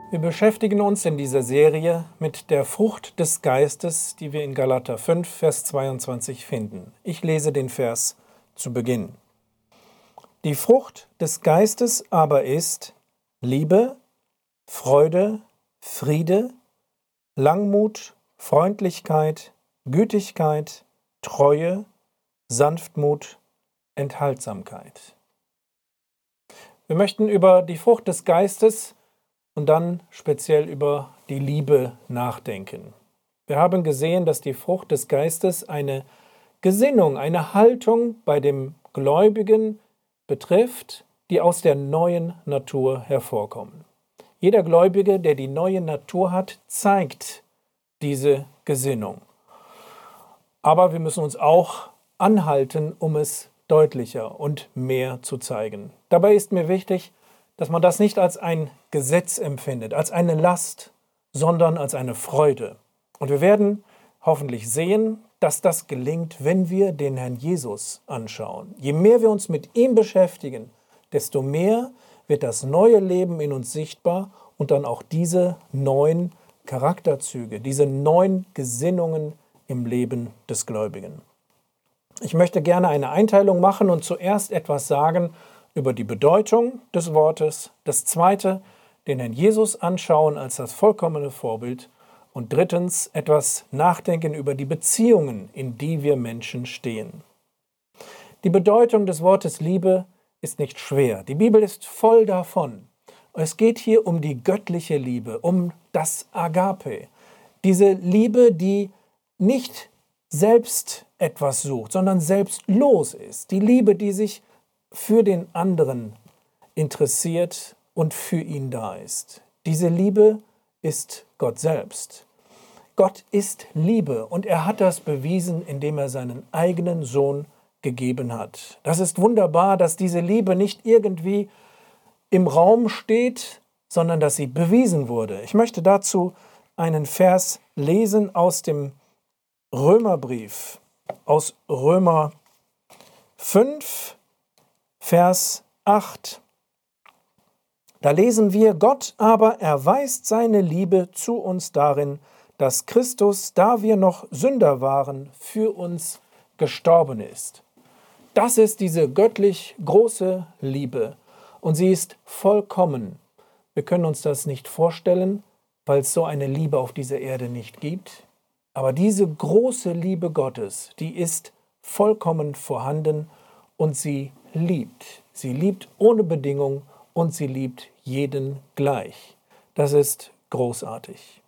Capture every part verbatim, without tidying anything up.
Wir beschäftigen uns in dieser Serie mit der Frucht des Geistes, die wir in Galater fünf, Vers zweiundzwanzig finden. Ich lese den Vers zu Beginn. Die Frucht des Geistes aber ist Liebe, Freude, Friede, Langmut, Freundlichkeit, Gütigkeit, Treue, Sanftmut, Enthaltsamkeit. Wir möchten über die Frucht des Geistes und dann speziell über die Liebe nachdenken. Wir haben gesehen, dass die Frucht des Geistes eine Gesinnung, eine Haltung bei dem Gläubigen betrifft, die aus der neuen Natur hervorkommen. Jeder Gläubige, der die neue Natur hat, zeigt diese Gesinnung. Aber wir müssen uns auch anhalten, um es deutlicher und mehr zu zeigen. Dabei ist mir wichtig, dass man das nicht als ein Gesetz empfindet, als eine Last, sondern als eine Freude. Und wir werden hoffentlich sehen, dass das gelingt, wenn wir den Herrn Jesus anschauen. Je mehr wir uns mit ihm beschäftigen, desto mehr wird das neue Leben in uns sichtbar und dann auch diese neuen Charakterzüge, diese neuen Gesinnungen im Leben des Gläubigen. Ich möchte gerne eine Einteilung machen und zuerst etwas sagen über die Bedeutung des Wortes, das Zweite, den Herrn Jesus anschauen als das vollkommene Vorbild und drittens etwas nachdenken über die Beziehungen, in die wir Menschen stehen. Die Bedeutung des Wortes Liebe ist nicht schwer. Die Bibel ist voll davon. Es geht hier um die göttliche Liebe, um das Agape. Diese Liebe, die nicht selbst etwas sucht, sondern selbstlos ist. Die Liebe, die sich für den anderen interessiert und für ihn da ist. Diese Liebe ist Gott selbst. Gott ist Liebe und er hat das bewiesen, indem er seinen eigenen Sohn gegeben hat. Das ist wunderbar, dass diese Liebe nicht irgendwie im Raum steht, sondern dass sie bewiesen wurde. Ich möchte dazu einen Vers lesen aus dem Römerbrief, aus Römer fünf, Vers acht. Da lesen wir, Gott aber erweist seine Liebe zu uns darin, dass Christus, da wir noch Sünder waren, für uns gestorben ist. Das ist diese göttlich große Liebe und sie ist vollkommen. Wir können uns das nicht vorstellen, weil es so eine Liebe auf dieser Erde nicht gibt. Aber diese große Liebe Gottes, die ist vollkommen vorhanden und sie liebt. Sie liebt ohne Bedingung und sie liebt jeden gleich. Das ist großartig.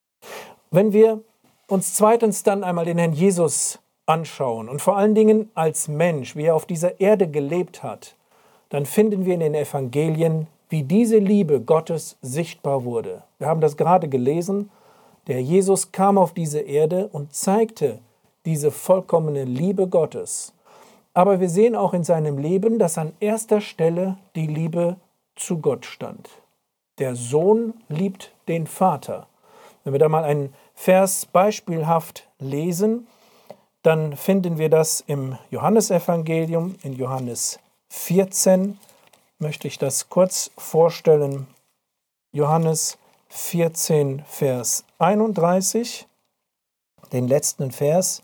Wenn wir uns zweitens dann einmal den Herrn Jesus anschauen und vor allen Dingen als Mensch, wie er auf dieser Erde gelebt hat, dann finden wir in den Evangelien, wie diese Liebe Gottes sichtbar wurde. Wir haben das gerade gelesen. Der Jesus kam auf diese Erde und zeigte diese vollkommene Liebe Gottes. Aber wir sehen auch in seinem Leben, dass an erster Stelle die Liebe zu Gott stand. Der Sohn liebt den Vater. Wenn wir da mal einen Vers beispielhaft lesen, dann finden wir das im Johannesevangelium, in Johannes vierzehn, möchte ich das kurz vorstellen. Johannes vierzehn, Vers einunddreißig, den letzten Vers.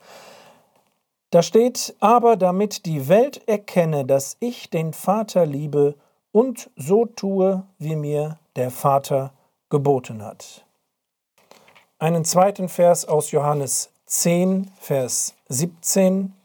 Da steht, aber damit die Welt erkenne, dass ich den Vater liebe und so tue, wie mir der Vater geboten hat. Einen zweiten Vers aus Johannes zehn, Vers siebzehn.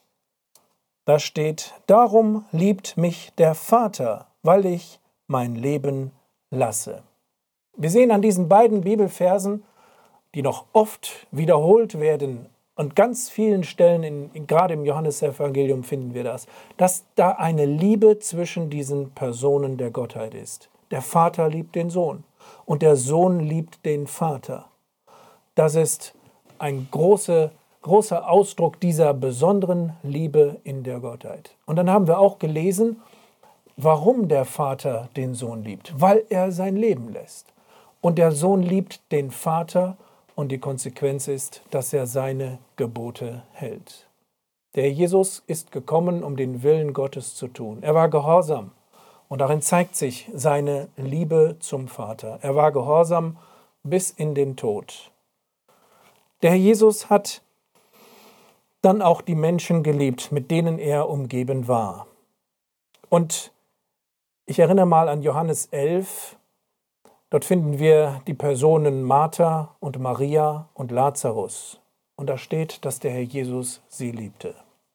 Da steht, darum liebt mich der Vater, weil ich mein Leben lasse. Wir sehen an diesen beiden Bibelversen, die noch oft wiederholt werden, an ganz vielen Stellen, in, in, gerade im Johannesevangelium finden wir das, dass da eine Liebe zwischen diesen Personen der Gottheit ist. Der Vater liebt den Sohn und der Sohn liebt den Vater. Das ist ein großer, großer Ausdruck dieser besonderen Liebe in der Gottheit. Und dann haben wir auch gelesen, warum der Vater den Sohn liebt. Weil er sein Leben lässt. Und der Sohn liebt den Vater und die Konsequenz ist, dass er seine Gebote hält. Der Jesus ist gekommen, um den Willen Gottes zu tun. Er war gehorsam Und darin zeigt sich seine Liebe zum Vater. Er war gehorsam bis in den Tod. Der Herr Jesus hat dann auch die Menschen geliebt, mit denen er umgeben war. Und ich erinnere mal an Johannes elf. Dort finden wir die Personen Martha und Maria und Lazarus. Und da steht, dass der Herr Jesus sie liebte.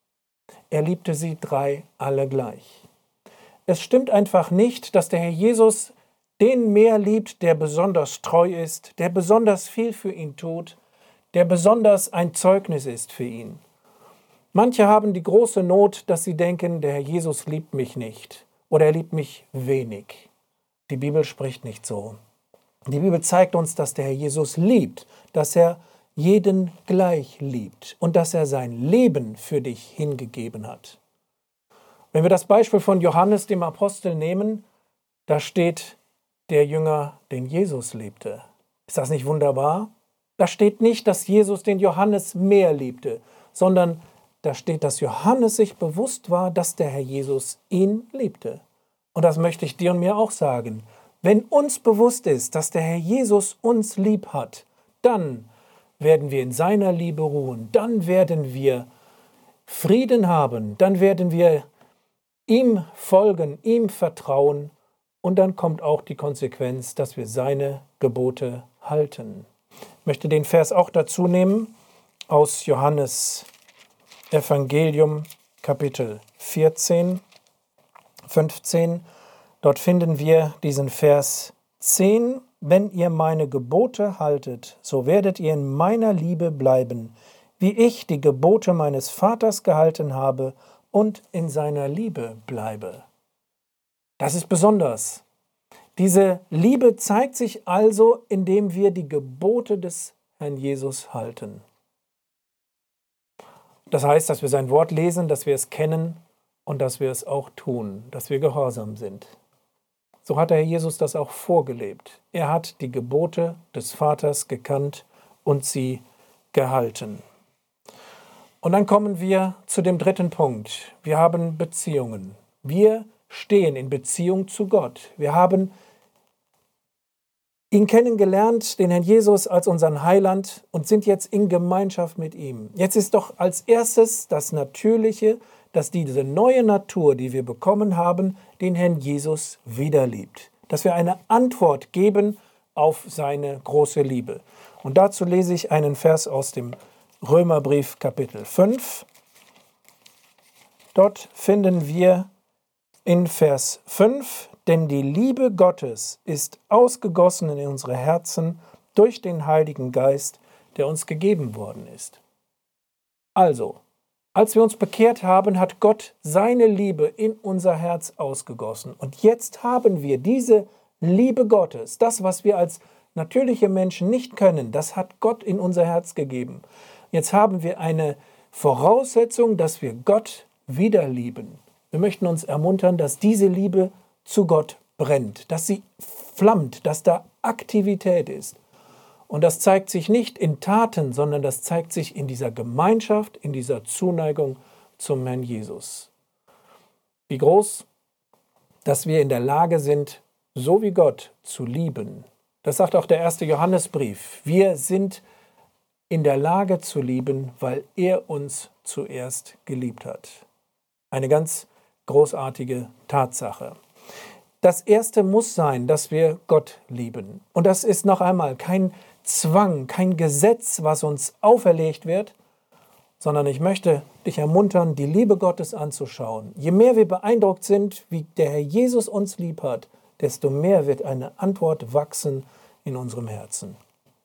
Er liebte sie drei alle gleich. Es stimmt einfach nicht, dass der Herr Jesus den mehr liebt, der besonders treu ist, der besonders viel für ihn tut, der besonders ein Zeugnis ist für ihn. Manche haben die große Not, dass sie denken, der Herr Jesus liebt mich nicht oder er liebt mich wenig. Die Bibel spricht nicht so. Die Bibel zeigt uns, dass der Herr Jesus liebt, dass er jeden gleich liebt und dass er sein Leben für dich hingegeben hat. Wenn wir das Beispiel von Johannes, dem Apostel, nehmen, da steht der Jünger, den Jesus liebte. Ist das nicht wunderbar? Da steht nicht, dass Jesus den Johannes mehr liebte, sondern da steht, dass Johannes sich bewusst war, dass der Herr Jesus ihn liebte. Und das möchte ich dir und mir auch sagen. Wenn uns bewusst ist, dass der Herr Jesus uns lieb hat, dann werden wir in seiner Liebe ruhen, dann werden wir Frieden haben, dann werden wir ihm folgen, ihm vertrauen und dann kommt auch die Konsequenz, dass wir seine Gebote halten. Ich möchte den Vers auch dazu nehmen aus Johannes Evangelium Kapitel vierzehn, fünfzehn. Dort finden wir diesen Vers zehn. Wenn ihr meine Gebote haltet, so werdet ihr in meiner Liebe bleiben, wie ich die Gebote meines Vaters gehalten habe und in seiner Liebe bleibe. Das ist besonders. Diese Liebe zeigt sich also, indem wir die Gebote des Herrn Jesus halten. Das heißt, dass wir sein Wort lesen, dass wir es kennen und dass wir es auch tun, dass wir gehorsam sind. So hat der Herr Jesus das auch vorgelebt. Er hat die Gebote des Vaters gekannt und sie gehalten. Und dann kommen wir zu dem dritten Punkt. Wir haben Beziehungen. Wir stehen in Beziehung zu Gott. Wir haben ihn kennengelernt, den Herrn Jesus als unseren Heiland und sind jetzt in Gemeinschaft mit ihm. Jetzt ist doch als erstes das Natürliche, dass diese neue Natur, die wir bekommen haben, den Herrn Jesus wieder liebt. Dass wir eine Antwort geben auf seine große Liebe. Und dazu lese ich einen Vers aus dem Römerbrief Kapitel fünf. Dort finden wir in Vers fünf, denn die Liebe Gottes ist ausgegossen in unsere Herzen durch den Heiligen Geist, der uns gegeben worden ist. Also, als wir uns bekehrt haben, hat Gott seine Liebe in unser Herz ausgegossen. Und jetzt haben wir diese Liebe Gottes, das, was wir als natürliche Menschen nicht können, das hat Gott in unser Herz gegeben. Jetzt haben wir eine Voraussetzung, dass wir Gott wieder lieben. Wir möchten uns ermuntern, dass diese Liebe zu Gott brennt, dass sie flammt, dass da Aktivität ist. Und das zeigt sich nicht in Taten, sondern das zeigt sich in dieser Gemeinschaft, in dieser Zuneigung zum Herrn Jesus. Wie groß, dass wir in der Lage sind, so wie Gott zu lieben. Das sagt auch der erste Johannesbrief. Wir sind in der Lage zu lieben, weil er uns zuerst geliebt hat. Eine ganz großartige Tatsache. Das Erste muss sein, dass wir Gott lieben. Und das ist noch einmal kein Zwang, kein Gesetz, was uns auferlegt wird, sondern ich möchte dich ermuntern, die Liebe Gottes anzuschauen. Je mehr wir beeindruckt sind, wie der Herr Jesus uns lieb hat, desto mehr wird eine Antwort wachsen in unserem Herzen.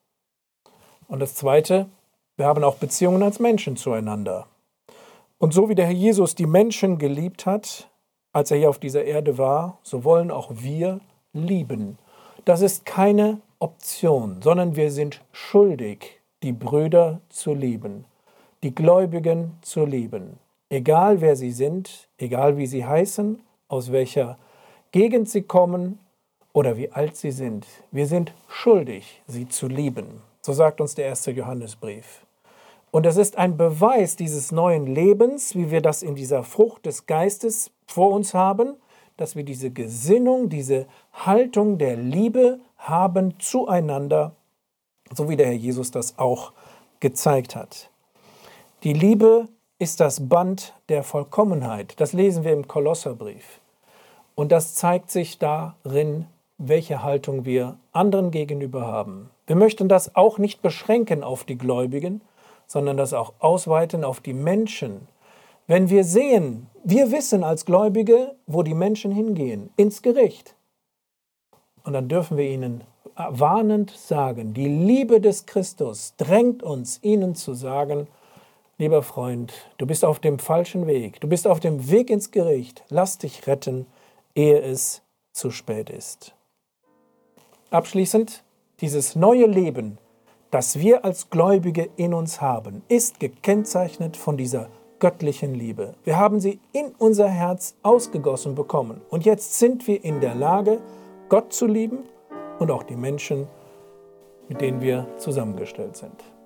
Und das Zweite, wir haben auch Beziehungen als Menschen zueinander. Und so wie der Herr Jesus die Menschen geliebt hat, als er hier auf dieser Erde war, so wollen auch wir lieben. Das ist keine Option, sondern wir sind schuldig, die Brüder zu lieben, die Gläubigen zu lieben. Egal wer sie sind, egal wie sie heißen, aus welcher Gegend sie kommen oder wie alt sie sind. Wir sind schuldig, sie zu lieben. So sagt uns der erste Johannesbrief. Und es ist ein Beweis dieses neuen Lebens, wie wir das in dieser Frucht des Geistes vor uns haben, dass wir diese Gesinnung, diese Haltung der Liebe haben zueinander, so wie der Herr Jesus das auch gezeigt hat. Die Liebe ist das Band der Vollkommenheit. Das lesen wir im Kolosserbrief. Und das zeigt sich darin, welche Haltung wir anderen gegenüber haben. Wir möchten das auch nicht beschränken auf die Gläubigen, sondern das auch ausweiten auf die Menschen. Wenn wir sehen, wir wissen als Gläubige, wo die Menschen hingehen, ins Gericht. Und dann dürfen wir ihnen warnend sagen, die Liebe des Christus drängt uns, ihnen zu sagen, lieber Freund, du bist auf dem falschen Weg, du bist auf dem Weg ins Gericht, lass dich retten, ehe es zu spät ist. Abschließend, dieses neue Leben, das wir als Gläubige in uns haben, ist gekennzeichnet von dieser göttlichen Liebe. Wir haben sie in unser Herz ausgegossen bekommen. Und jetzt sind wir in der Lage, Gott zu lieben und auch die Menschen, mit denen wir zusammengestellt sind.